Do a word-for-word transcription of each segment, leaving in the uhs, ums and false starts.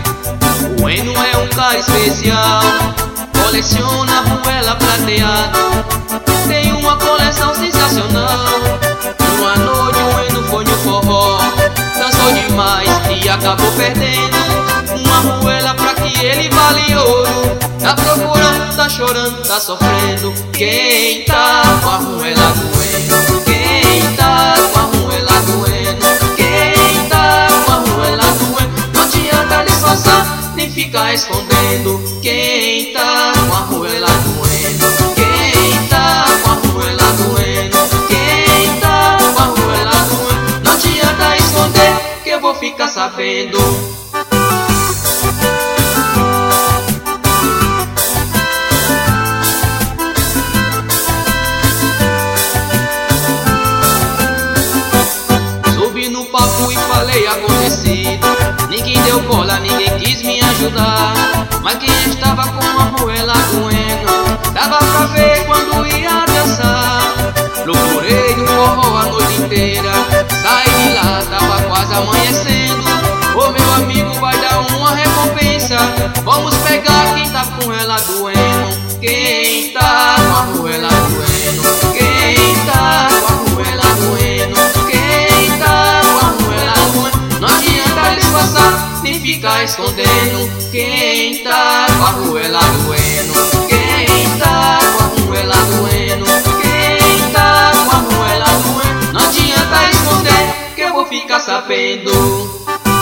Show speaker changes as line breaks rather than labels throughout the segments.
O Eno é um cara especial, coleciona arruela prateada, tem uma coleção sensacional. Uma noite o Eno foi no forró, dançou demais e acabou perdendo uma arruela pra que ele vale ouro. Tá procurando, tá chorando, tá sofrendo. Quem tá com a arruela do Eno? Quem tá com a arruela do Eno? Quem tá com a arruela do Eno? Não adianta disfarçar, nem ficar escondendo. Quem tá com a arruela do Eno? Quem tá com a arruela do Eno? Quem tá com a arruela do Eno? Não adianta esconder, que eu vou ficar sabendo. No papo e falei acontecido, ninguém deu bola, ninguém quis me ajudar. Mas quem estava com a arruela do Eno dava pra ver quando ia dançar. Procurei no forró a noite inteira, saí de lá, tava quase amanhecendo. Ô meu amigo, vai dar uma recompensa, vamos pegar quem tá com ela do Eno. Quem tá com a arruela do Eno? Quem tá com a arruela do Eno? Nem ficar escondendo. Quem tá com a arruela do Eno? Quem tá com a arruela do Eno? Quem tá com a arruela do Eno? Não adianta esconder, que eu vou ficar sabendo.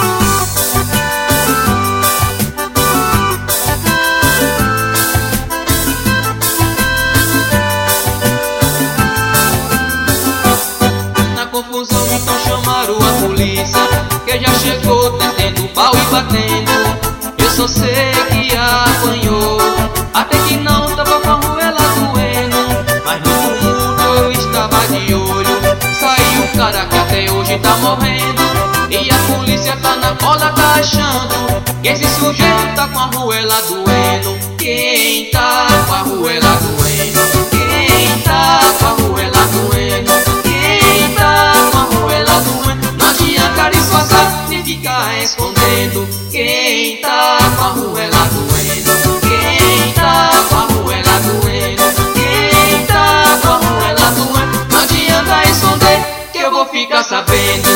Na confusão então chamaram a polícia, que já chegou descendo pau e batendo. Eu só sei que apanhou, até que não tava com a arruela do Eno. Mas no tumulto eu estava de olho, saiu um cara que até hoje tá morrendo. E a polícia tá na cola, tá achando que esse sujeito tá com a arruela do Eno. Quem tá com a arruela do Eno? Quem tá com a arruela do Eno? Quem tá com a arruela do Eno? Não adianta disfarçar, nem ficar escondendo. Quem tá com a arruela do Eno? Quem tá com a arruela do Eno? Quem tá com a arruela do Eno? Não adianta esconder, que eu vou ficar sabendo.